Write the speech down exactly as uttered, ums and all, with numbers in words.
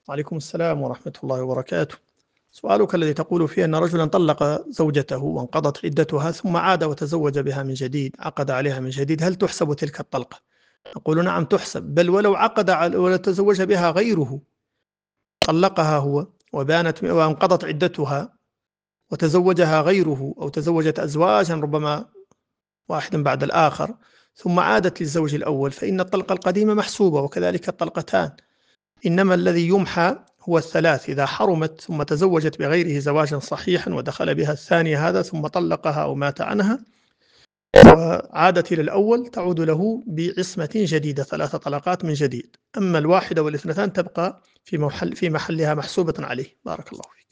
وعليكم السلام ورحمة الله وبركاته. سؤالك الذي تقول فيه أن رجلا طلق زوجته وانقضت عدتها ثم عاد وتزوج بها من جديد، عقد عليها من جديد، هل تحسب تلك الطلقة؟ نقول نعم تحسب، بل ولو عقد على ولو تزوج بها غيره، طلقها هو وبانت وانقضت عدتها وتزوجها غيره أو تزوجت أزواجا ربما واحدا بعد الآخر ثم عادت للزوج الأول، فإن الطلقة القديمة محسوبة وكذلك الطلقتان. إنما الذي يمحى هو الثلاث، إذا حرمت ثم تزوجت بغيره زواجا صحيحا ودخل بها الثانية هذا ثم طلقها أو مات عنها وعادت إلى الأول، تعود له بعصمة جديدة، ثلاث طلقات من جديد. أما الواحدة والاثنتان تبقى في محل في محلها محسوبة عليه. بارك الله فيك.